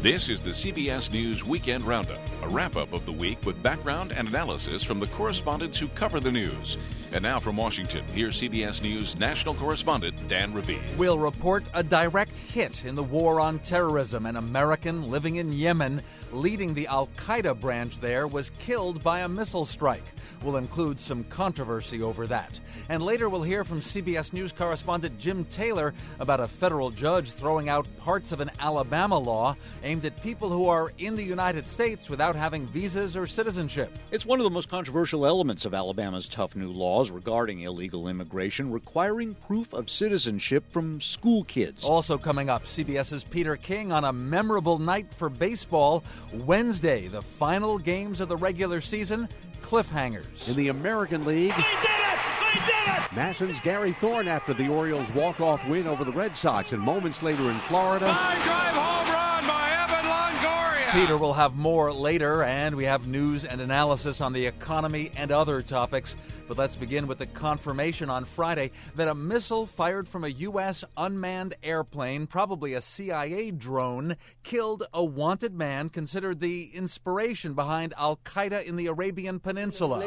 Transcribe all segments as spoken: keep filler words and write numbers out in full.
This is the C B S News Weekend Roundup, a wrap-up of the week with background and analysis from the correspondents who cover the news. And now from Washington, here's C B S News national correspondent Dan Ravine. We'll report a direct hit in the war on terrorism. An American living in Yemen, leading the al-Qaeda branch there, was killed by a missile strike. We'll include some controversy over that. And later we'll hear from C B S News correspondent Jim Taylor about a federal judge throwing out parts of an Alabama law aimed at people who are in the United States without having visas or citizenship. It's one of the most controversial elements of Alabama's tough new laws regarding illegal immigration, requiring proof of citizenship from school kids. Also coming up, CBS's Peter King on a memorable night for baseball. Wednesday, the final games of the regular season, cliffhangers. In the American League, they did it! They did it! Masson's Gary Thorne after the Orioles' walk-off win over the Red Sox, and moments later in Florida, Line drive home run by Evan Longoria. Peter will have more later, and we have news and analysis on the economy and other topics. But let's begin with the confirmation on Friday that a missile fired from a U S unmanned airplane, probably a C I A drone, killed a wanted man considered the inspiration behind al-Qaeda in the Arabian Peninsula.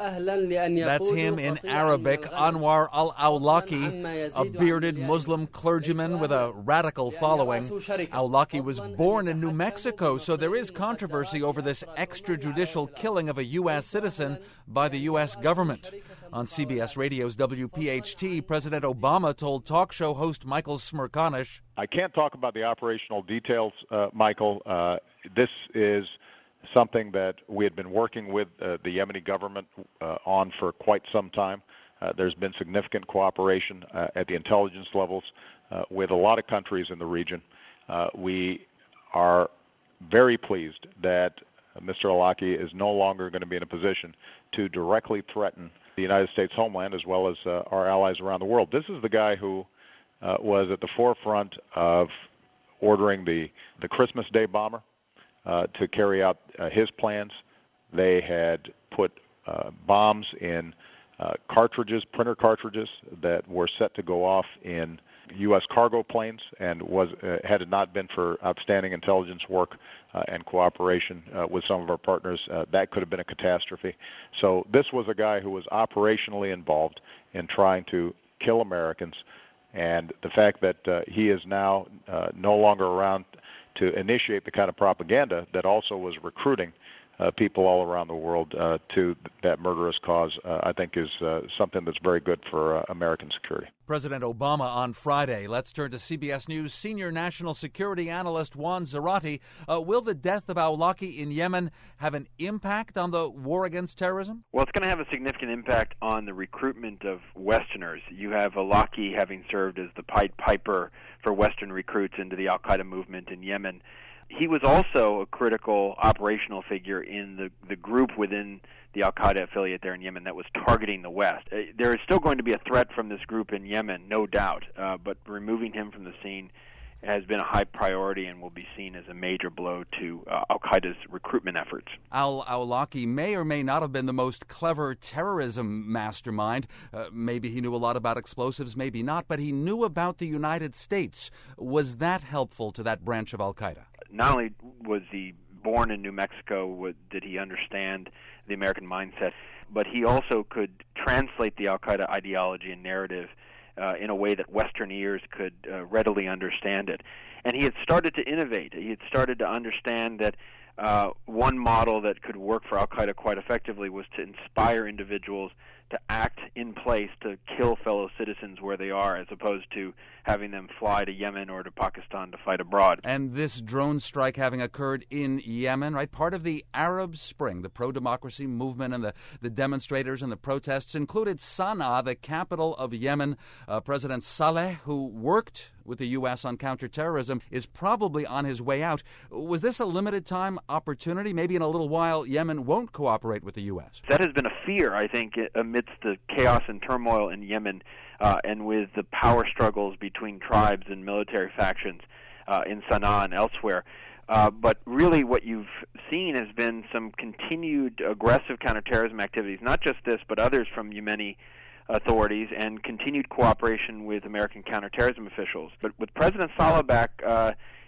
That's him in Arabic, Anwar al-Awlaki, a bearded Muslim clergyman with a radical following. Awlaki was born in New Mexico, so there is controversy over this extrajudicial killing of a U S citizen by the U S government. On C B S Radio's W P H T, President Obama told talk show host Michael Smerconish, I can't talk about the operational details, uh, Michael. Uh, this is something that we had been working with uh, the Yemeni government uh, on for quite some time. Uh, there's been significant cooperation uh, at the intelligence levels uh, with a lot of countries in the region. Uh, we are very pleased that Mister Awlaki is no longer going to be in a position to directly threaten the United States homeland as well as uh, our allies around the world. This is the guy who uh, was at the forefront of ordering the, the Christmas Day bomber uh, to carry out uh, his plans. They had put uh, bombs in uh, cartridges, printer cartridges, that were set to go off in U S cargo planes, and was uh, had it not been for outstanding intelligence work uh, and cooperation uh, with some of our partners, uh, that could have been a catastrophe. So this was a guy who was operationally involved in trying to kill Americans, and the fact that uh, he is now uh, no longer around to initiate the kind of propaganda that also was recruiting Uh, people all around the world uh, to that murderous cause, uh, I think is uh, something that's very good for uh, American security. President Obama on Friday. Let's turn to C B S News senior national security analyst Juan Zarate. Uh, will the death of Awlaki in Yemen have an impact on the war against terrorism? Well, it's going to have a significant impact on the recruitment of Westerners. You have Awlaki having served as the Pied Piper for Western recruits into the al-Qaeda movement in Yemen. He was also a critical operational figure in the, the group within the al-Qaeda affiliate there in Yemen that was targeting the West. Uh, there is still going to be a threat from this group in Yemen, no doubt, uh, but removing him from the scene has been a high priority and will be seen as a major blow to uh, al-Qaeda's recruitment efforts. Al-Awlaki may or may not have been the most clever terrorism mastermind. Uh, maybe he knew a lot about explosives, maybe not, but he knew about the United States. Was that helpful to that branch of al-Qaeda? Not only was he born in New Mexico, did he understand the American mindset, but he also could translate the al-Qaeda ideology and narrative uh, in a way that Western ears could uh, readily understand it. And he had started to innovate. He had started to understand that uh, one model that could work for al-Qaeda quite effectively was to inspire individuals to act in place to kill fellow citizens where they are, as opposed to having them fly to Yemen or to Pakistan to fight abroad. And this drone strike having occurred in Yemen, right? Part of the Arab Spring, the pro-democracy movement and the, the demonstrators and the protests included Sana'a, the capital of Yemen. Uh, President Saleh, who worked with the U S on counterterrorism, is probably on his way out. Was this a limited time opportunity? Maybe in a little while Yemen won't cooperate with the U S. That has been a fear, I think, amidst the chaos and turmoil in Yemen uh, and with the power struggles between tribes and military factions uh, in Sana'a and elsewhere. Uh, but really what you've seen has been some continued aggressive counterterrorism activities, not just this, but others from Yemeni authorities, and continued cooperation with American counterterrorism officials. But with President Saleh back, uh,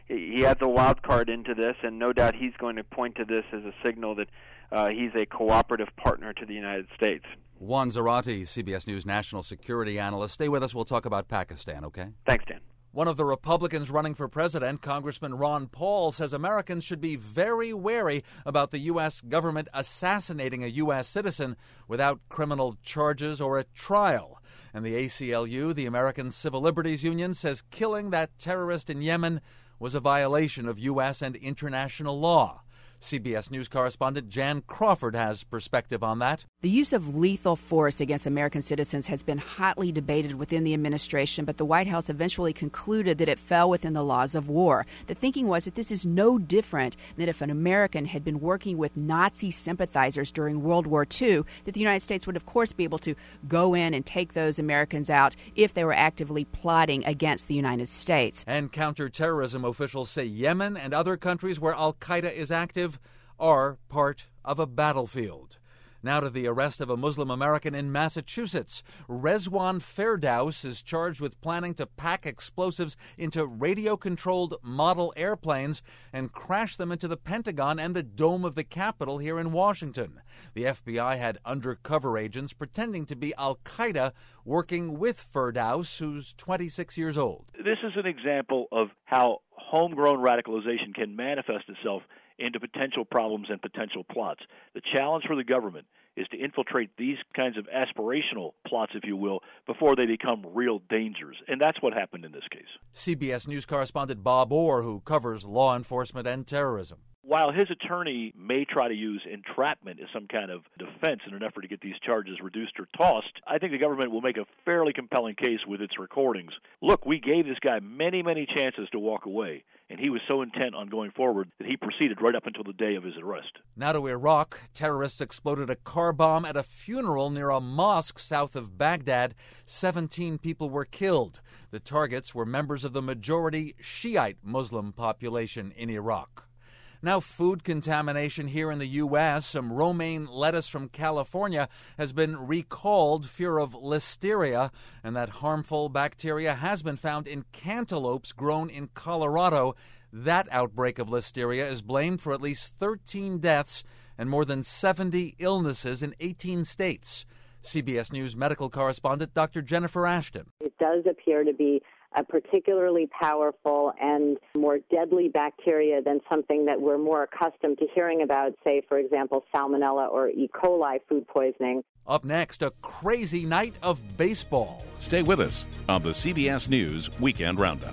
he adds a wild card into this, and no doubt he's going to point to this as a signal that uh, he's a cooperative partner to the United States. Juan Zarate, C B S News national security analyst. Stay with us. We'll talk about Pakistan, okay? Thanks, Dan. One of the Republicans running for president, Congressman Ron Paul, says Americans should be very wary about the U S government assassinating a U S citizen without criminal charges or a trial. And the A C L U, the American Civil Liberties Union, says killing that terrorist in Yemen was a violation of U S and international law. C B S News correspondent Jan Crawford has perspective on that. The use of lethal force against American citizens has been hotly debated within the administration, but the White House eventually concluded that it fell within the laws of war. The thinking was that this is no different than if an American had been working with Nazi sympathizers during World War Two, that the United States would, of course, be able to go in and take those Americans out if they were actively plotting against the United States. And counterterrorism officials say Yemen and other countries where al-Qaeda is active are part of a battlefield. Now to the arrest of a Muslim American in Massachusetts. Rezwan Firdaus is charged with planning to pack explosives into radio-controlled model airplanes and crash them into the Pentagon and the dome of the Capitol here in Washington. The F B I had undercover agents pretending to be al-Qaeda working with Firdaus, who's twenty-six years old. This is an example of how homegrown radicalization can manifest itself into potential problems and potential plots. The challenge for the government is to infiltrate these kinds of aspirational plots, if you will, before they become real dangers. And that's what happened in this case. C B S News correspondent Bob Orr, who covers law enforcement and terrorism. While his attorney may try to use entrapment as some kind of defense in an effort to get these charges reduced or tossed, I think the government will make a fairly compelling case with its recordings. Look, we gave this guy many, many chances to walk away, and he was so intent on going forward that he proceeded right up until the day of his arrest. Now to Iraq. Terrorists exploded a car bomb at a funeral near a mosque south of Baghdad. Seventeen people were killed. The targets were members of the majority Shiite Muslim population in Iraq. Now, food contamination here in the U S Some romaine lettuce from California has been recalled, fear of listeria, and that harmful bacteria has been found in cantaloupes grown in Colorado. That outbreak of listeria is blamed for at least thirteen deaths and more than seventy illnesses in eighteen states. C B S News medical correspondent Doctor Jennifer Ashton. It does appear to be a particularly powerful and more deadly bacteria than something that we're more accustomed to hearing about, say, for example, salmonella or E. coli food poisoning. Up next, a crazy night of baseball. Stay with us on the C B S News Weekend Roundup.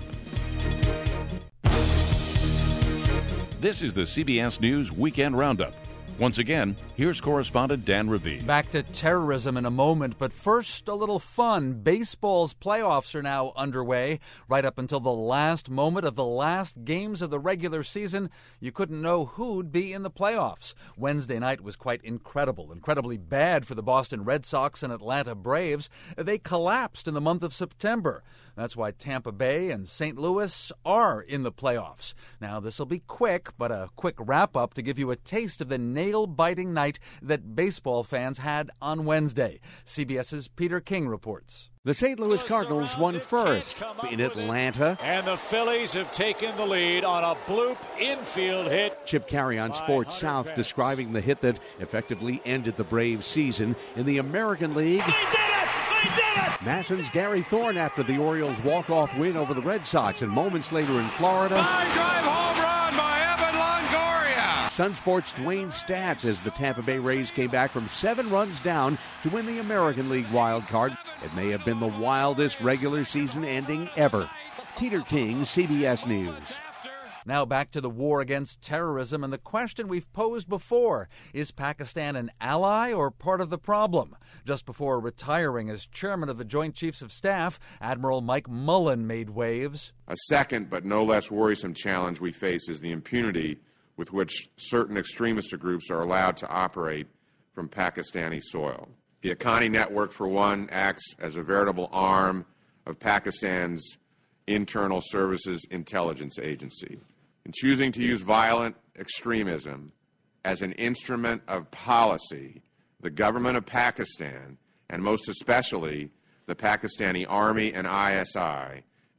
This is the C B S News Weekend Roundup. Once again, here's correspondent Dan Ravine. Back to terrorism in a moment, but first, a little fun. Baseball's playoffs are now underway. Right up until the last moment of the last games of the regular season, you couldn't know who'd be in the playoffs. Wednesday night was quite incredible, incredibly bad for the Boston Red Sox and Atlanta Braves. They collapsed in the month of September. That's why Tampa Bay and Saint Louis are in the playoffs. Now, this will be quick, but a quick wrap-up to give you a taste of the nail-biting night that baseball fans had on Wednesday. CBS's Peter King reports. The Saint Louis Cardinals won first in Atlanta. And the Phillies have taken the lead on a bloop infield hit. Chip Carey on Sports South describing the hit that effectively ended the Braves' season. In the American League, They did it! They did it! Masson's Gary Thorne after the Orioles' walk-off win over the Red Sox, and moments later in Florida, Line drive home run by Evan Longoria. Sun Sports' Dwayne Stats as the Tampa Bay Rays came back from seven runs down to win the American League wild card. It may have been the wildest regular season ending ever. Peter King, C B S News. Now back to the war against terrorism and the question we've posed before. Is Pakistan an ally or part of the problem? Just before retiring as chairman of the Joint Chiefs of Staff, Admiral Mike Mullen made waves. A second but no less worrisome challenge we face is the impunity with which certain extremist groups are allowed to operate from Pakistani soil. The Haqqani Network, for one, acts as a veritable arm of Pakistan's Internal Services Intelligence Agency. In choosing to use violent extremism as an instrument of policy, the government of Pakistan, and most especially the Pakistani Army and I S I,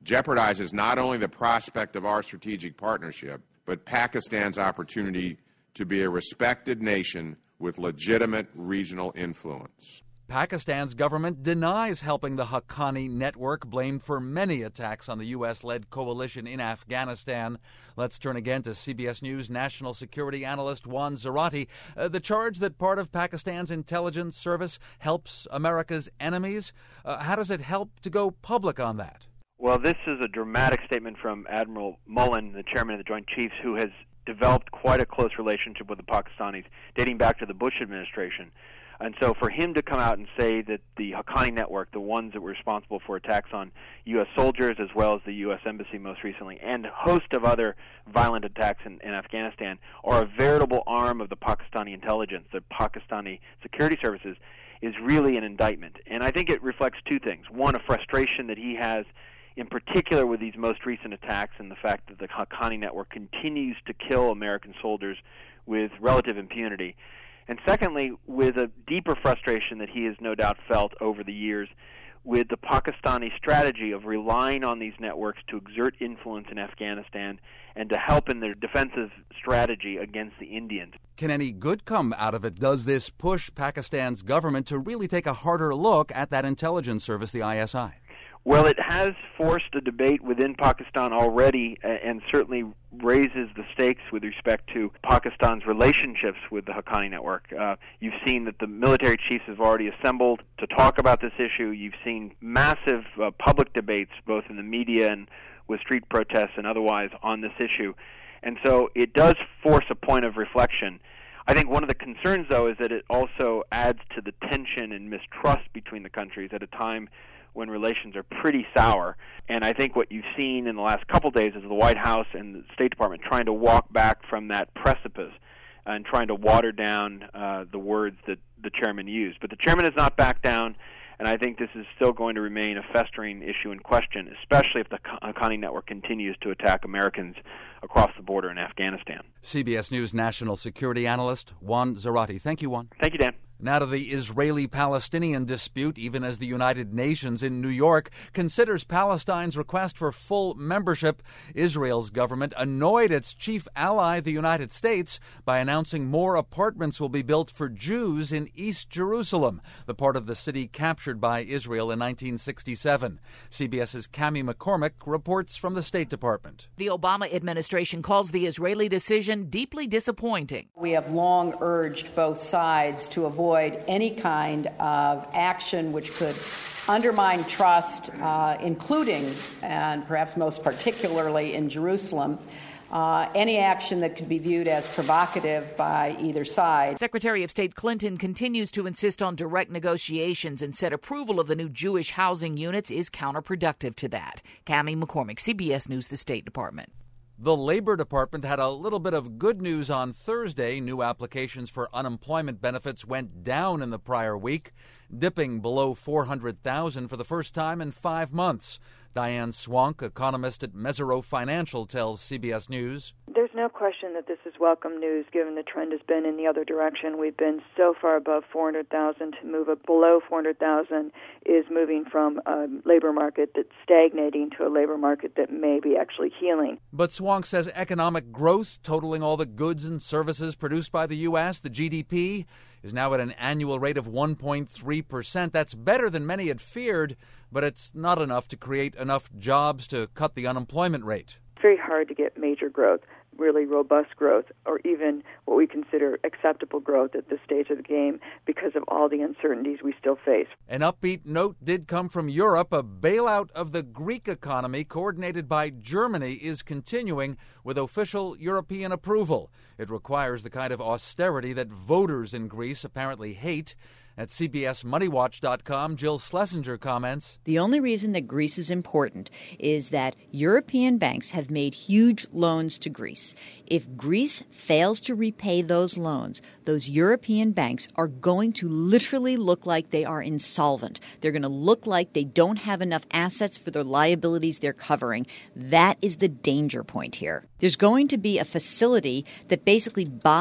jeopardizes not only the prospect of our strategic partnership, but Pakistan's opportunity to be a respected nation with legitimate regional influence. Pakistan's government denies helping the Haqqani network, blamed for many attacks on the U S-led coalition in Afghanistan. Let's turn again to C B S News national security analyst Juan Zarate. Uh, the charge that part of Pakistan's intelligence service helps America's enemies, uh, how does it help to go public on that? Well, this is a dramatic statement from Admiral Mullen, the chairman of the Joint Chiefs, who has developed quite a close relationship with the Pakistanis dating back to the Bush administration. And so for him to come out and say that the Haqqani network, the ones that were responsible for attacks on U S soldiers as well as the U S Embassy most recently, and a host of other violent attacks in, in Afghanistan, are a veritable arm of the Pakistani intelligence, the Pakistani security services, is really an indictment. And I think it reflects two things. One, a frustration that he has in particular with these most recent attacks and the fact that the Haqqani network continues to kill American soldiers with relative impunity. And secondly, with a deeper frustration that he has no doubt felt over the years with the Pakistani strategy of relying on these networks to exert influence in Afghanistan and to help in their defensive strategy against the Indians. Can any good come out of it? Does this push Pakistan's government to really take a harder look at that intelligence service, the I S I? Well, it has forced a debate within Pakistan already, and certainly raises the stakes with respect to Pakistan's relationships with the Haqqani network. Uh, you've seen that the military chiefs have already assembled to talk about this issue. You've seen massive uh, public debates, both in the media and with street protests and otherwise, on this issue. And so it does force a point of reflection. I think one of the concerns, though, is that it also adds to the tension and mistrust between the countries at a time when relations are pretty sour. And I think what you've seen in the last couple of days is the White House and the State Department trying to walk back from that precipice and trying to water down uh, the words that the chairman used. But the chairman has not backed down, and I think this is still going to remain a festering issue in question, especially if the Haqqani network continues to attack Americans across the border in Afghanistan. C B S News national security analyst Juan Zarate. Thank you, Juan. Thank you, Dan. Now to the Israeli-Palestinian dispute, even as the United Nations in New York considers Palestine's request for full membership. Israel's government annoyed its chief ally, the United States, by announcing more apartments will be built for Jews in East Jerusalem, the part of the city captured by Israel in nineteen sixty-seven. CBS's Cami McCormick reports from the State Department. The Obama administration calls the Israeli decision deeply disappointing. We have long urged both sides to avoid any kind of action which could undermine trust, uh, including, and perhaps most particularly in Jerusalem, uh, any action that could be viewed as provocative by either side. Secretary of State Clinton continues to insist on direct negotiations and said approval of the new Jewish housing units is counterproductive to that. Cami McCormick, C B S News, the State Department. The Labor Department had a little bit of good news on Thursday. New applications for unemployment benefits went down in the prior week, dipping below four hundred thousand for the first time in five months. Diane Swank, economist at Mesirow Financial, tells C B S News. There's no question that this is welcome news, given the trend has been in the other direction. We've been so far above four hundred thousand. To move up below four hundred thousand is moving from a labor market that's stagnating to a labor market that may be actually healing. But Swank says economic growth, totaling all the goods and services produced by the U S, the G D P, is now at an annual rate of one point three percent. That's better than many had feared, but it's not enough to create enough jobs to cut the unemployment rate. It's very hard to get major growth, really robust growth, or even what we consider acceptable growth at this stage of the game because of all the uncertainties we still face. An upbeat note did come from Europe. A bailout of the Greek economy coordinated by Germany is continuing with official European approval. It requires the kind of austerity that voters in Greece apparently hate. At C B S Money Watch dot com, Jill Schlesinger comments. The only reason that Greece is important is that European banks have made huge loans to Greece. If Greece fails to repay those loans, those European banks are going to literally look like they are insolvent. They're going to look like they don't have enough assets for the liabilities they're covering. That is the danger point here. There's going to be a facility that basically buys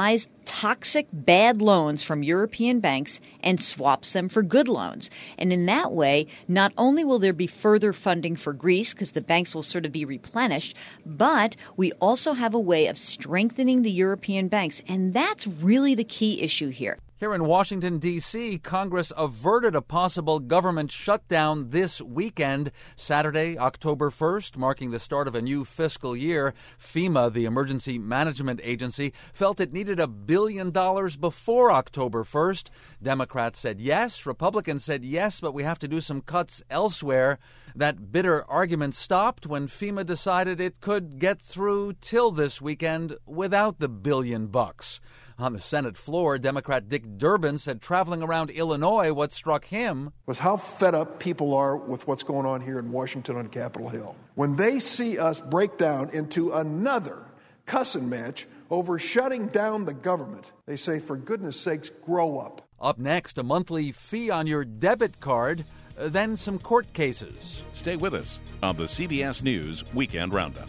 toxic, bad loans from European banks and swaps them for good loans. And in that way, not only will there be further funding for Greece because the banks will sort of be replenished, but we also have a way of strengthening the European banks. And that's really the key issue here. Here in Washington, D C, Congress averted a possible government shutdown this weekend. Saturday, October first, marking the start of a new fiscal year. FEMA, the Emergency Management Agency, felt it needed a billion dollars before October first. Democrats said yes. Republicans said yes, but we have to do some cuts elsewhere. That bitter argument stopped when FEMA decided it could get through till this weekend without the billion bucks. On the Senate floor, Democrat Dick Durbin said traveling around Illinois, what struck him was how fed up people are with what's going on here in Washington on Capitol Hill. When they see us break down into another cussing match over shutting down the government, they say, for goodness sakes, grow up. Up next, a monthly fee on your debit card, then some court cases. Stay with us on the C B S News Weekend Roundup.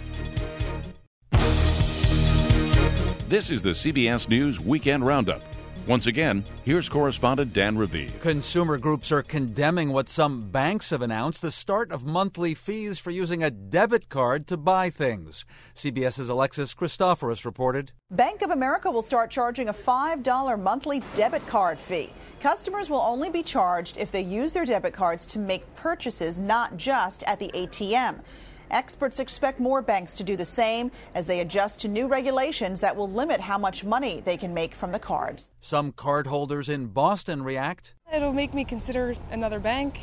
This is the C B S News Weekend Roundup. Once again, here's correspondent Dan Ravid. Consumer groups are condemning what some banks have announced, the start of monthly fees for using a debit card to buy things. CBS's Alexis Christoforous reported. Bank of America will start charging a five dollars monthly debit card fee. Customers will only be charged if they use their debit cards to make purchases, not just at the A T M. Experts expect more banks to do the same as they adjust to new regulations that will limit how much money they can make from the cards. Some cardholders in Boston react. It'll make me consider another bank,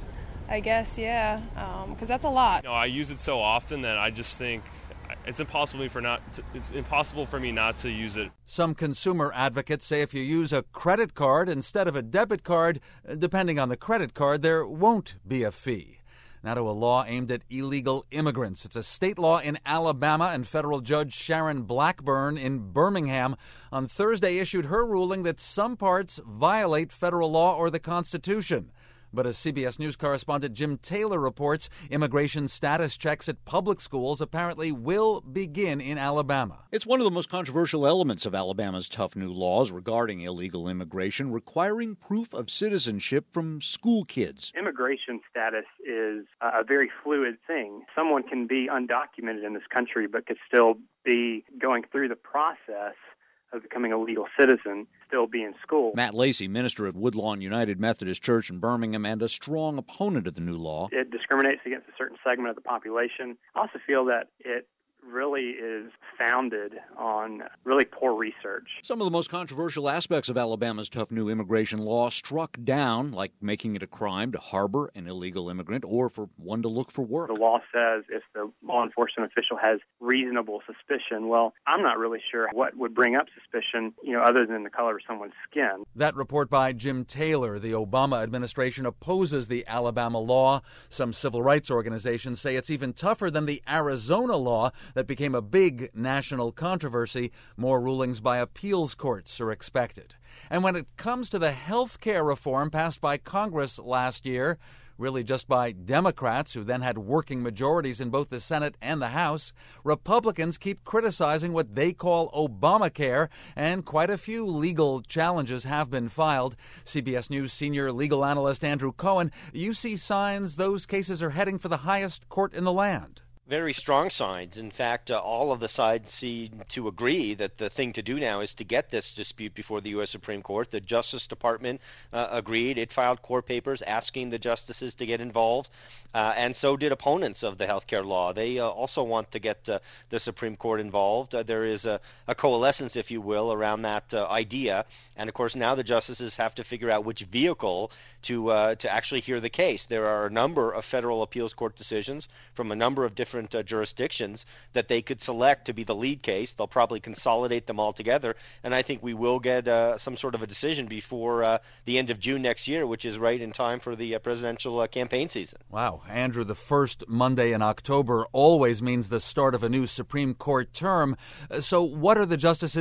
I guess, yeah, because um, that's a lot. No, I use it so often that I just think it's impossible for not to, it's impossible for me not to use it. Some consumer advocates say if you use a credit card instead of a debit card, depending on the credit card, there won't be a fee. Now to a law aimed at illegal immigrants. It's a state law in Alabama, and federal judge Sharon Blackburn in Birmingham on Thursday issued her ruling that some parts violate federal law or the Constitution. But as C B S News correspondent Jim Taylor reports, immigration status checks at public schools apparently will begin in Alabama. It's one of the most controversial elements of Alabama's tough new laws regarding illegal immigration, requiring proof of citizenship from school kids. Immigration status is a very fluid thing. Someone can be undocumented in this country but could still be going through the process of becoming a legal citizen, still be in school. Matt Lacey, minister at Woodlawn United Methodist Church in Birmingham and a strong opponent of the new law. It discriminates against a certain segment of the population. I also feel that it really is founded on really poor research. Some of the most controversial aspects of Alabama's tough new immigration law struck down, like making it a crime to harbor an illegal immigrant or for one to look for work. The law says if the law enforcement official has reasonable suspicion. Well, I'm not really sure what would bring up suspicion, you know, other than the color of someone's skin. That report by Jim Taylor. The Obama administration opposes the Alabama law. Some civil rights organizations say it's even tougher than the Arizona law that became a big national controversy. More rulings by appeals courts are expected. And when it comes to the health care reform passed by Congress last year, really just by Democrats who then had working majorities in both the Senate and the House, Republicans keep criticizing what they call Obamacare, and quite a few legal challenges have been filed. C B S News senior legal analyst Andrew Cohen, you see signs those cases are heading for the highest court in the land. Very strong signs. In fact, uh, all of the sides seem to agree that the thing to do now is to get this dispute before the U S Supreme Court. The Justice Department uh, agreed. It filed court papers asking the justices to get involved, uh, and so did opponents of the health care law. They uh, also want to get uh, the Supreme Court involved. Uh, there is a, a coalescence, if you will, around that uh, idea. And, of course, now the justices have to figure out which vehicle to uh, to actually hear the case. There are a number of federal appeals court decisions from a number of different uh, jurisdictions that they could select to be the lead case. They'll probably consolidate them all together, and I think we will get uh, some sort of a decision before uh, the end of June next year, which is right in time for the uh, presidential uh, campaign season. Wow. Andrew, the first Monday in October always means the start of a new Supreme Court term. So what are the justices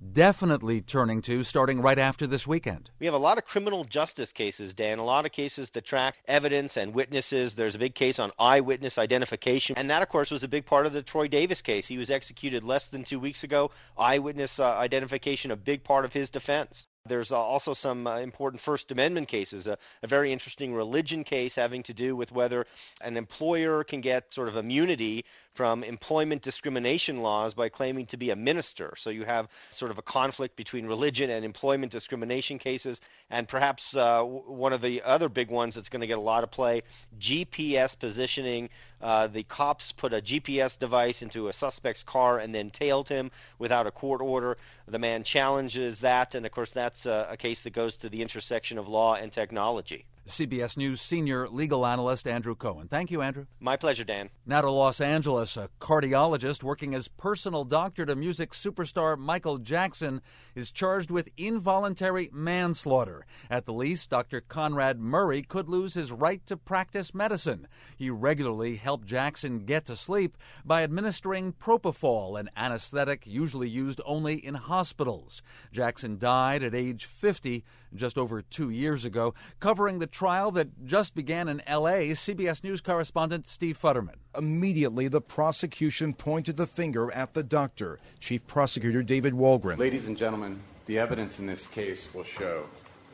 definitely turning to starting right after this weekend. We have a lot of criminal justice cases, Dan, a lot of cases that track evidence and witnesses. There's a big case on eyewitness identification, and that, of course, was a big part of the Troy Davis case. He was executed less than two weeks ago. Eyewitness uh, identification, a big part of his defense. There's uh, also some uh, important First Amendment cases, uh, a very interesting religion case having to do with whether an employer can get sort of immunity from employment discrimination laws by claiming to be a minister. So you have sort of a conflict between religion and employment discrimination cases. And perhaps uh, w- one of the other big ones that's going to get a lot of play, G P S positioning. Uh, the cops put a G P S device into a suspect's car and then tailed him without a court order. The man challenges that, and of course that's a, a case that goes to the intersection of law and technology. C B S News senior legal analyst Andrew Cohen. Thank you, Andrew. My pleasure, Dan. Now to Los Angeles. A cardiologist working as personal doctor to music superstar Michael Jackson is charged with involuntary manslaughter. At the least, Doctor Conrad Murray could lose his right to practice medicine. He regularly helped Jackson get to sleep by administering propofol, an anesthetic usually used only in hospitals. Jackson died at age fifty, just over two years ago. Covering the trial that just began in L A, C B S News correspondent Steve Futterman. Immediately, the prosecution pointed the finger at the doctor, Chief Prosecutor David Walgren. Ladies and gentlemen, the evidence in this case will show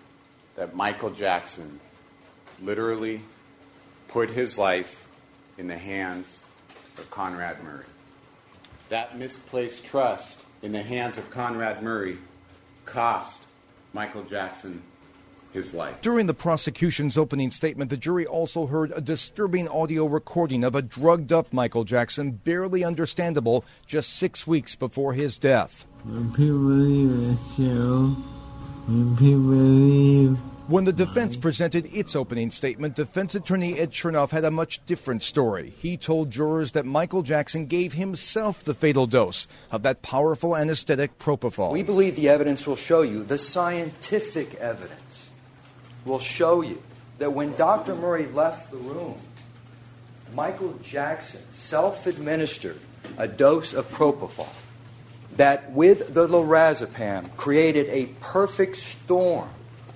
that Michael Jackson literally put his life in the hands of Conrad Murray. That misplaced trust in the hands of Conrad Murray cost Michael Jackson his life. During the prosecution's opening statement, the jury also heard a disturbing audio recording of a drugged-up Michael Jackson, barely understandable, just six weeks before his death. When people believe it's true, when people believe... When the defense presented its opening statement, defense attorney Ed Chernoff had a much different story. He told jurors that Michael Jackson gave himself the fatal dose of that powerful anesthetic propofol. We believe the evidence will show you, the scientific evidence will show you that when Doctor Murray left the room, Michael Jackson self-administered a dose of propofol that with the lorazepam created a perfect storm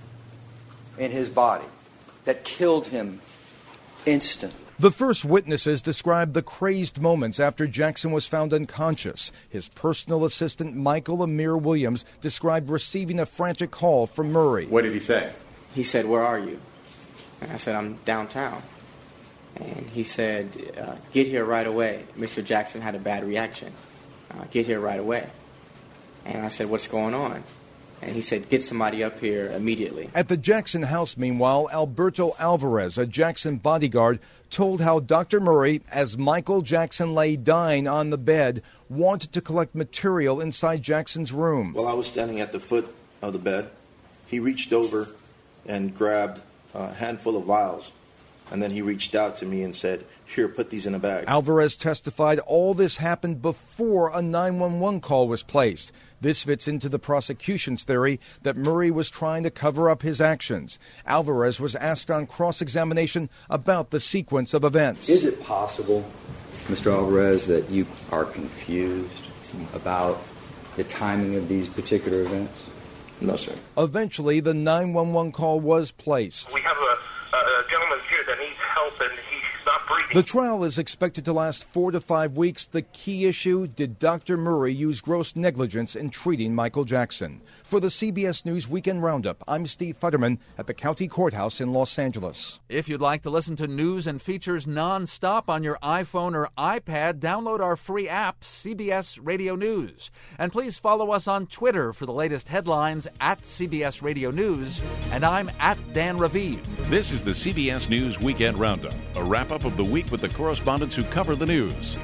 in his body that killed him instantly. The first witnesses described the crazed moments after Jackson was found unconscious. His personal assistant, Michael Amir Williams, described receiving a frantic call from Murray. What did he say? He said, "Where are you?" And I said, "I'm downtown." And he said, uh, "Get here right away. Mister Jackson had a bad reaction. Uh, get here right away." And I said, "What's going on?" And he said, "Get somebody up here immediately." At the Jackson house, meanwhile, Alberto Alvarez, a Jackson bodyguard, told how Doctor Murray, as Michael Jackson lay dying on the bed, wanted to collect material inside Jackson's room. While I was standing at the foot of the bed, he reached over and grabbed a handful of vials. And then he reached out to me and said, "Here, put these in a bag." Alvarez testified all this happened before a nine one one call was placed. This fits into the prosecution's theory that Murray was trying to cover up his actions. Alvarez was asked on cross-examination about the sequence of events. Is it possible, Mister Alvarez, that you are confused about the timing of these particular events? No, sir. Eventually, the nine one one call was placed. We have a, a gentleman here that needs help, and he's not breathing. The trial is expected to last four to five weeks. The key issue, did Doctor Murray use gross negligence in treating Michael Jackson? For the C B S News Weekend Roundup, I'm Steve Futterman at the County Courthouse in Los Angeles. If you'd like to listen to news and features nonstop on your iPhone or iPad, download our free app, C B S Radio News. And please follow us on Twitter for the latest headlines at C B S Radio News. And I'm at Dan Raviv. This is the C B S News Weekend Roundup, a wrap-up of the week with the correspondents who cover the news.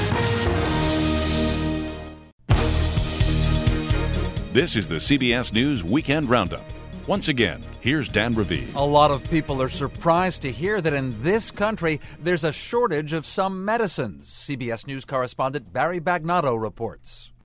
This is the C B S News Weekend Roundup. Once again, here's Dan Raviv. A lot of people are surprised to hear that in this country there's a shortage of some medicines. C B S News correspondent Barry Bagnotto reports.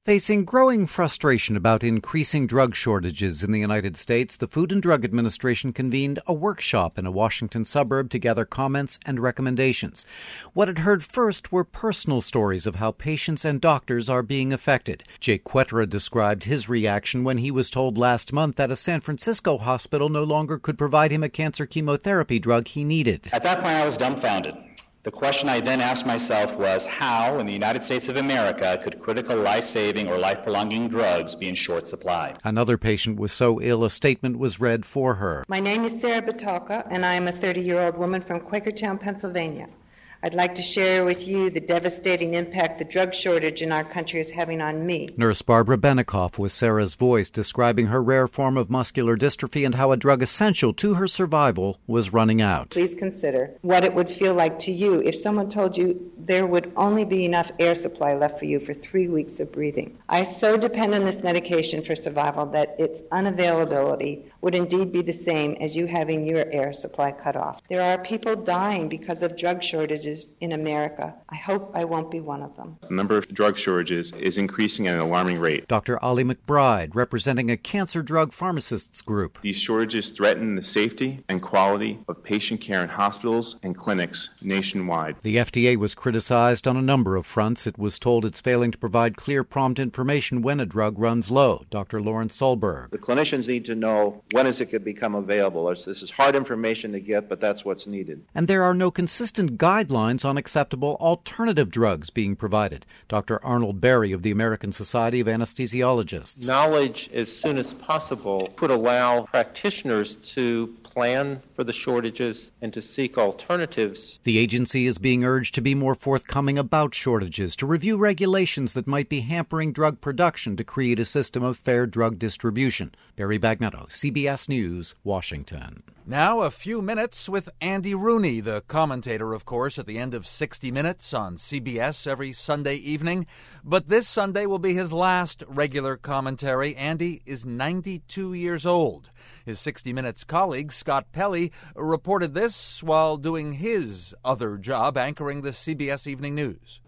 Facing growing frustration about increasing drug shortages in the United States, the Food and Drug Administration convened a workshop in a Washington suburb to gather comments and recommendations. What it heard first were personal stories of how patients and doctors are being affected. Jake Quetra described his reaction when he was told last month that a San Francisco hospital no longer could provide him a cancer chemotherapy drug he needed. At that point, I was dumbfounded. The question I then asked myself was how, in the United States of America, could critical life-saving or life-prolonging drugs be in short supply? Another patient was so ill a statement was read for her. My name is Sarah Batalka, and I am a thirty-year-old woman from Quakertown, Pennsylvania. I'd like to share with you the devastating impact the drug shortage in our country is having on me. Nurse Barbara Benikoff was Sarah's voice, describing her rare form of muscular dystrophy and how a drug essential to her survival was running out. Please consider what it would feel like to you if someone told you there would only be enough air supply left for you for three weeks of breathing. I so depend on this medication for survival that its unavailability would indeed be the same as you having your air supply cut off. There are people dying because of drug shortages in America. I hope I won't be one of them. The number of drug shortages is increasing at an alarming rate. Doctor Ali McBride, representing a cancer drug pharmacists group. These shortages threaten the safety and quality of patient care in hospitals and clinics nationwide. The F D A was criticized on a number of fronts. It was told it's failing to provide clear, prompt information when a drug runs low. Doctor Lawrence Solberg. The clinicians need to know when is it could become available. This is hard information to get, but that's what's needed. And there are no consistent guidelines on acceptable alternative drugs being provided. Doctor Arnold Berry of the American Society of Anesthesiologists. Knowledge as soon as possible could allow practitioners to plan for the shortages and to seek alternatives. The agency is being urged to be more forthcoming about shortages, to review regulations that might be hampering drug production to create a system of fair drug distribution. Barry Bagnetto, C B S News, Washington. Now a few minutes with Andy Rooney, the commentator, of course, at the end of sixty minutes on C B S every Sunday evening. But this Sunday will be his last regular commentary. Andy is ninety-two years old. His sixty minutes colleague, Scott Pelley, reported this while doing his other job anchoring the C B S Evening News.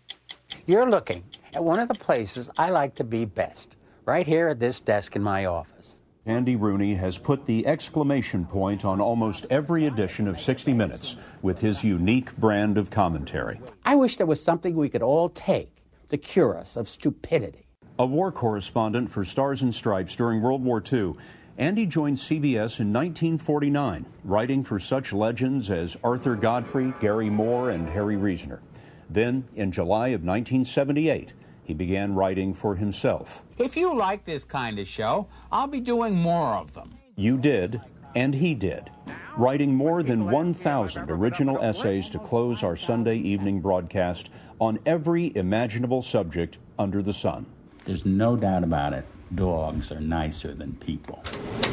You're looking at one of the places I like to be best, right here at this desk in my office. Andy Rooney has put the exclamation point on almost every edition of sixty minutes with his unique brand of commentary. I wish there was something we could all take to cure us of stupidity. A war correspondent for Stars and Stripes during World War Two, Andy joined C B S in nineteen forty-nine, writing for such legends as Arthur Godfrey, Gary Moore, and Harry Reasoner. Then, in July of nineteen seventy-eight, he began writing for himself. If you like this kind of show, I'll be doing more of them. You did, and he did, writing more than one thousand original essays to close our Sunday evening broadcast on every imaginable subject under the sun. There's no doubt about it. Dogs are nicer than people.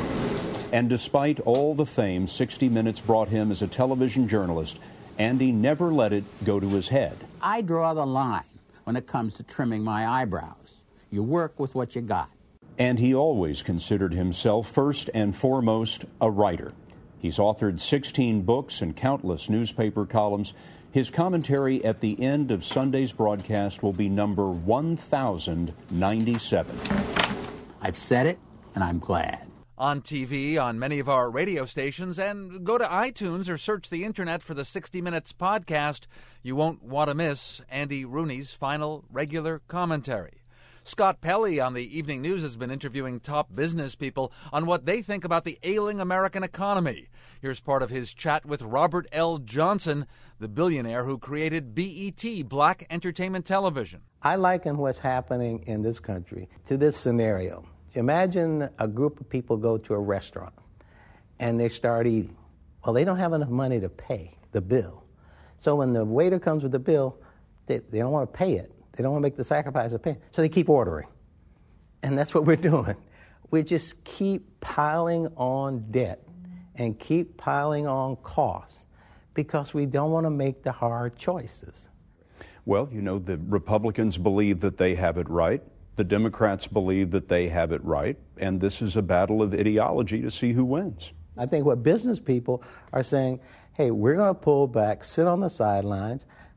And despite all the fame sixty minutes brought him as a television journalist, Andy never let it go to his head. I draw the line when it comes to trimming my eyebrows. You work with what you got. And he always considered himself first and foremost a writer. He's authored sixteen books and countless newspaper columns. His commentary at the end of Sunday's broadcast will be number one thousand ninety-seven. I've said it, and I'm glad. On T V, on many of our radio stations, and go to iTunes or search the internet for the sixty minutes podcast. You won't want to miss Andy Rooney's final regular commentary. Scott Pelley on the Evening News has been interviewing top business people on what they think about the ailing American economy. Here's part of his chat with Robert L. Johnson, the billionaire who created B E T, Black Entertainment Television. I liken what's happening in this country to this scenario. Imagine a group of people go to a restaurant and they start eating. Well, they don't have enough money to pay the bill. So when the waiter comes with the bill, they, they don't want to pay it. They don't want to make the sacrifice of paying. So they keep ordering. And that's what we're doing. We just keep piling on debt and keep piling on costs because we don't want to make the hard choices. Well, you know, the Republicans believe that they have it right. The Democrats believe that they have it right. And this is a battle of ideology to see who wins. I think what business people are saying, hey, we're going to pull back, sit on the sidelines,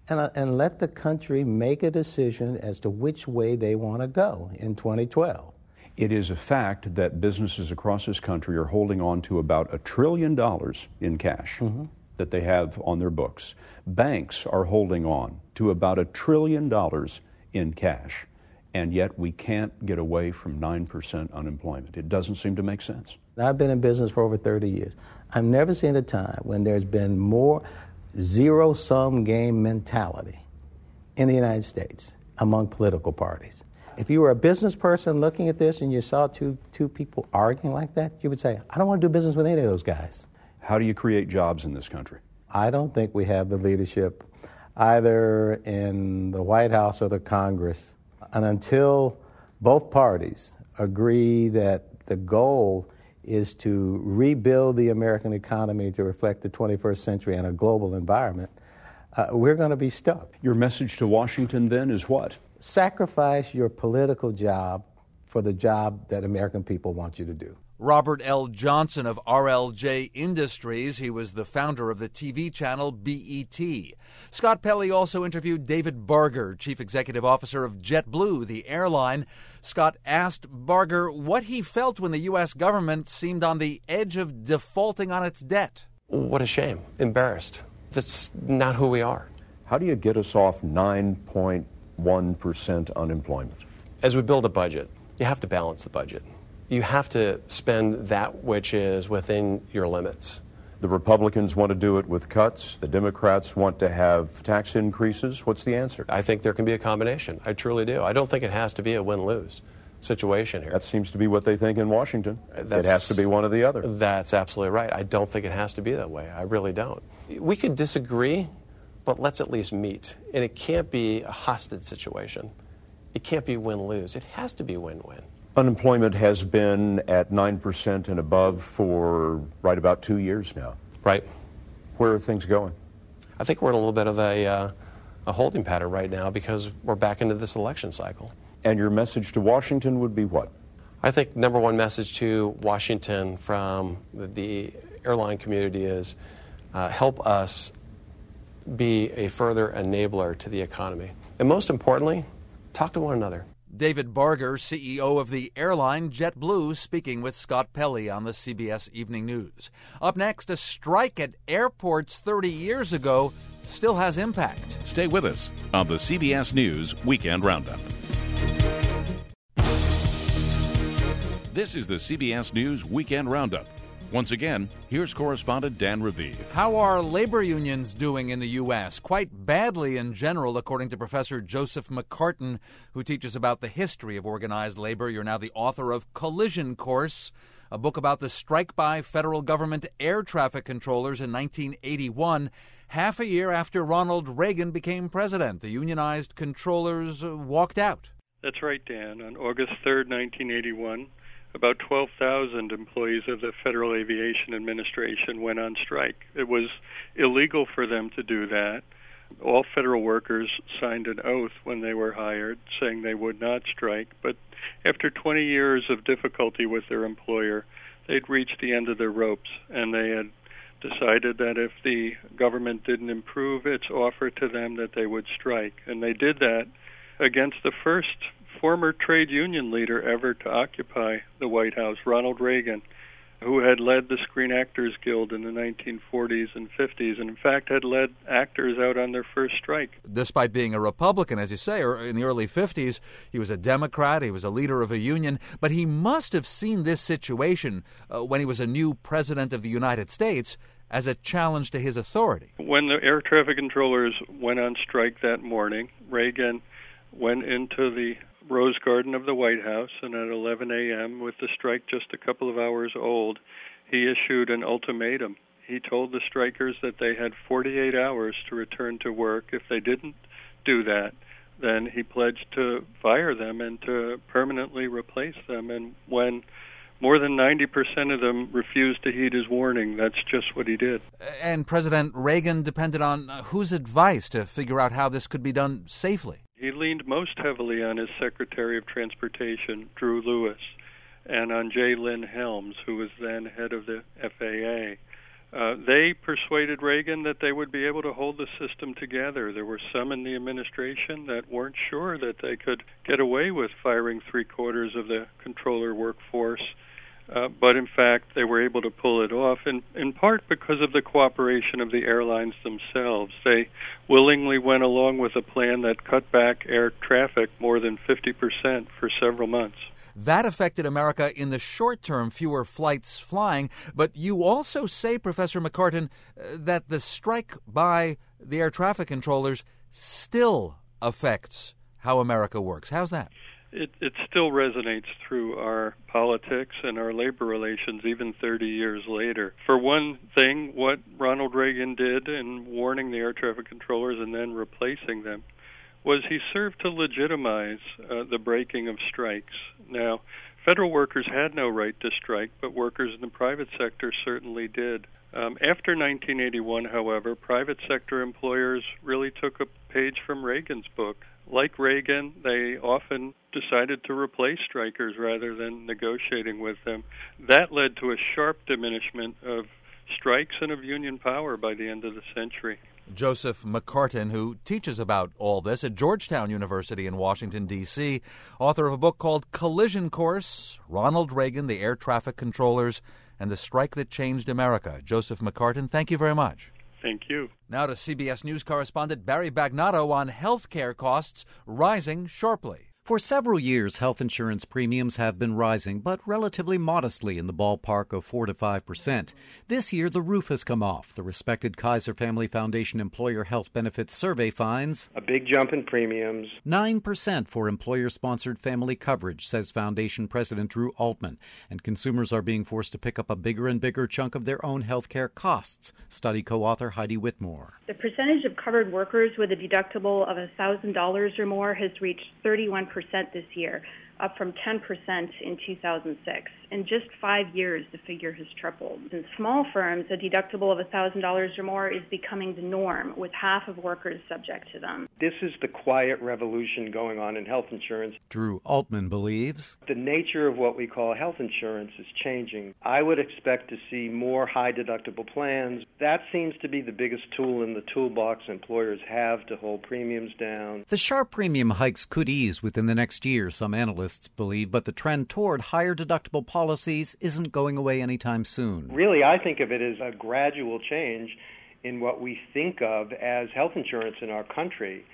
and, uh, and let the country make a decision as to which way they want to go in twenty twelve. It is a fact that businesses across this country are holding on to about a trillion dollars in cash mm-hmm. that they have on their books. Banks are holding on to about a trillion dollars in cash, and yet we can't get away from nine percent unemployment. It doesn't seem to make sense. I've been in business for over thirty years. I've never seen a time when there's been more zero-sum game mentality in the United States among political parties. If you were a business person looking at this and you saw two two people arguing like that, you would say, I don't want to do business with any of those guys. How do you create jobs in this country? I don't think we have the leadership either in the White House or the Congress. And until both parties agree that the goal is to rebuild the American economy to reflect the twenty-first century and a global environment, uh, we're going to be stuck. Your message to Washington then is what? Sacrifice your political job for the job that American people want you to do. Robert L. Johnson of R L J Industries. He was the founder of the T V channel B E T. Scott Pelley also interviewed David Barger, Chief Executive Officer of JetBlue, the airline. Scott asked Barger what he felt when the U S government seemed on the edge of defaulting on its debt. What a shame. Embarrassed. That's not who we are. How do you get us off nine point one percent unemployment? As we build a budget, you have to balance the budget. You have to spend that which is within your limits. The Republicans want to do it with cuts. The Democrats want to have tax increases. What's the answer? I think there can be a combination. I truly do. I don't think it has to be a win-lose situation here. That seems to be what they think in Washington. That's, it has to be one or the other. That's absolutely right. I don't think it has to be that way. I really don't. We could disagree, but let's at least meet. And it can't be a hostage situation. It can't be win-lose. It has to be win-win. Unemployment has been at nine percent and above for right about two years now. Right. Where are things going? I think we're in a little bit of a, uh, a holding pattern right now because we're back into this election cycle. And your message to Washington would be what? I think number one message to Washington from the, the airline community is uh, help us be a further enabler to the economy. And most importantly, talk to one another. David Barger, C E O of the airline JetBlue, speaking with Scott Pelley on the C B S Evening News. Up next, a strike at airports thirty years ago still has impact. Stay with us on the C B S News Weekend Roundup. This is the C B S News Weekend Roundup. Once again, here's correspondent Dan Raviv. How are labor unions doing in the U S? Quite badly in general, according to Professor Joseph McCartin, who teaches about the history of organized labor. You're now the author of Collision Course, a book about the strike by federal government air traffic controllers in nineteen eighty-one, half a year after Ronald Reagan became president. The unionized controllers walked out. That's right, Dan. On August third, nineteen eighty-one, about twelve thousand employees of the Federal Aviation Administration went on strike. It was illegal for them to do that. All federal workers signed an oath when they were hired saying they would not strike, but after twenty years of difficulty with their employer, they'd reached the end of their ropes, and they had decided that if the government didn't improve its offer to them, that they would strike. And they did that against the first former trade union leader ever to occupy the White House, Ronald Reagan, who had led the Screen Actors Guild in the nineteen forties and fifties, and in fact had led actors out on their first strike. Despite being a Republican, as you say, or in the early fifties, he was a Democrat, he was a leader of a union, but he must have seen this situation uh, when he was a new president of the United States as a challenge to his authority. When the air traffic controllers went on strike that morning, Reagan went into the Rose Garden of the White House, and at eleven a.m., with the strike just a couple of hours old, he issued an ultimatum. He told the strikers that they had forty-eight hours to return to work. If they didn't do that, then he pledged to fire them and to permanently replace them. And when more than ninety percent of them refused to heed his warning, that's just what he did. And President Reagan depended on whose advice to figure out how this could be done safely? He leaned most heavily on his Secretary of Transportation, Drew Lewis, and on J. Lynn Helms, who was then head of the F A A. Uh, they persuaded Reagan that they would be able to hold the system together. There were some in the administration that weren't sure that they could get away with firing three-quarters of the controller workforce. Uh, but in fact, they were able to pull it off, in, in part because of the cooperation of the airlines themselves. They willingly went along with a plan that cut back air traffic more than fifty percent for several months. That affected America in the short term, fewer flights flying. But you also say, Professor McCartin, uh, that the strike by the air traffic controllers still affects how America works. How's that? It, it still resonates through our politics and our labor relations even thirty years later. For one thing, what Ronald Reagan did in warning the air traffic controllers and then replacing them was he served to legitimize uh, the breaking of strikes. Now, federal workers had no right to strike, but workers in the private sector certainly did. Um, after nineteen eighty-one, however, private sector employers really took a page from Reagan's book. Like Reagan, they often decided to replace strikers rather than negotiating with them. That led to a sharp diminishment of strikes and of union power by the end of the century. Joseph McCartin, who teaches about all this at Georgetown University in Washington, D C, author of a book called Collision Course, Ronald Reagan, the Air Traffic Controllers, and the Strike That Changed America. Joseph McCartin, thank you very much. Thank you. Now to C B S News correspondent Barry Bagnato on health care costs rising sharply. For several years, health insurance premiums have been rising, but relatively modestly in the ballpark of four to five percent. This year, the roof has come off. The respected Kaiser Family Foundation Employer Health Benefits Survey finds a big jump in premiums. nine percent for employer-sponsored family coverage, says Foundation President Drew Altman. And consumers are being forced to pick up a bigger and bigger chunk of their own health care costs. Study co-author Heidi Whitmore. The percentage of covered workers with a deductible of one thousand dollars or more has reached thirty-one percent this year, up from ten percent in two thousand six. In just five years, the figure has tripled. In small firms, a deductible of one thousand dollars or more is becoming the norm, with half of workers subject to them. This is the quiet revolution going on in health insurance. Drew Altman believes the nature of what we call health insurance is changing. I would expect to see more high-deductible plans. That seems to be the biggest tool in the toolbox employers have to hold premiums down. The sharp premium hikes could ease within the next year, some analysts believe, but the trend toward higher deductible policies isn't going away anytime soon. Really, I think of it as a gradual change in what we think of as health insurance in our country,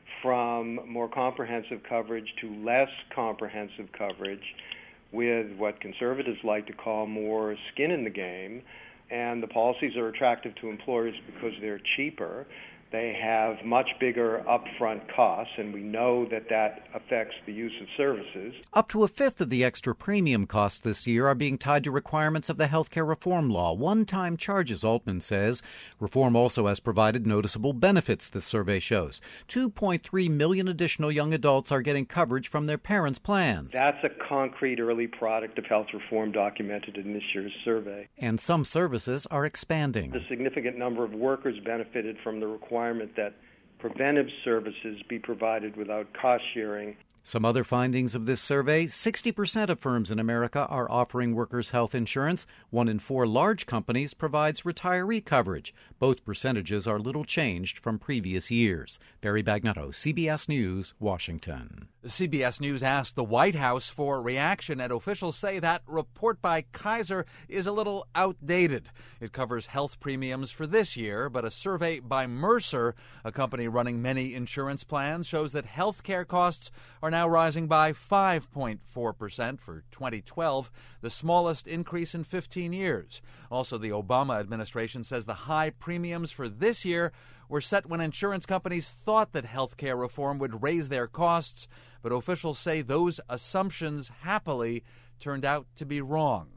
from more comprehensive coverage to less comprehensive coverage, with what conservatives like to call more skin in the game. And the policies are attractive to employers because they're cheaper. They have much bigger upfront costs, and we know that that affects the use of services. Up to a fifth of the extra premium costs this year are being tied to requirements of the healthcare reform law. One-time charges, Altman says. Reform also has provided noticeable benefits, the survey shows. two point three million additional young adults are getting coverage from their parents' plans. That's a concrete early product of health reform documented in this year's survey. And some services are expanding. A significant number of workers benefited from the requirement that preventive services be provided without cost sharing. Some other findings of this survey: sixty percent of firms in America are offering workers' health insurance. One in four large companies provides retiree coverage. Both percentages are little changed from previous years. Barry Bagnato, C B S News, Washington. C B S News asked the White House for reaction, and officials say that report by Kaiser is a little outdated. It covers health premiums for this year, but a survey by Mercer, a company running many insurance plans, shows that health care costs are now rising by five point four percent for twenty twelve, the smallest increase in fifteen years. Also, the Obama administration says the high premiums for this year were set when insurance companies thought that health care reform would raise their costs, but officials say those assumptions happily turned out to be wrong.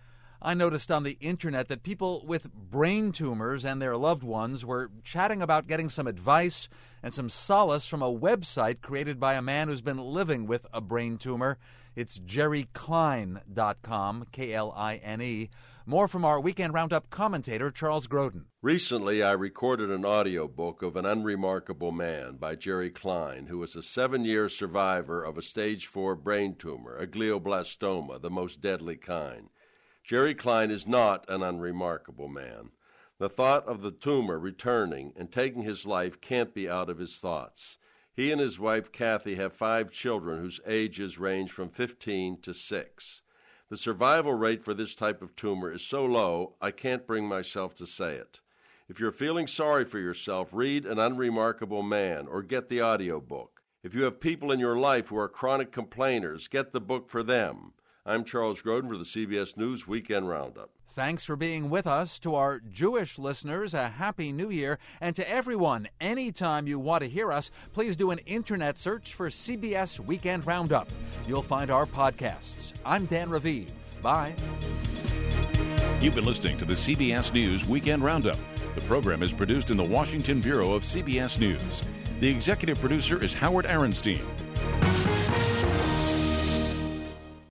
I noticed on the internet that people with brain tumors and their loved ones were chatting about getting some advice and some solace from a website created by a man who's been living with a brain tumor. It's jerry klein dot com, K L I N E. More from our Weekend Roundup commentator, Charles Grodin. Recently, I recorded an audiobook of An Unremarkable Man by Jerry Klein, who is a seven-year survivor of a stage four brain tumor, a glioblastoma, the most deadly kind. Jerry Klein is not an unremarkable man. The thought of the tumor returning and taking his life can't be out of his thoughts. He and his wife, Kathy, have five children whose ages range from fifteen to six. The survival rate for this type of tumor is so low, I can't bring myself to say it. If you're feeling sorry for yourself, read An Unremarkable Man or get the audiobook. If you have people in your life who are chronic complainers, get the book for them. I'm Charles Grodin for the C B S News Weekend Roundup. Thanks for being with us. To our Jewish listeners, a Happy New Year. And to everyone, anytime you want to hear us, please do an internet search for C B S Weekend Roundup. You'll find our podcasts. I'm Dan Raviv. Bye. You've been listening to the C B S News Weekend Roundup. The program is produced in the Washington Bureau of C B S News. The executive producer is Howard Aronstein.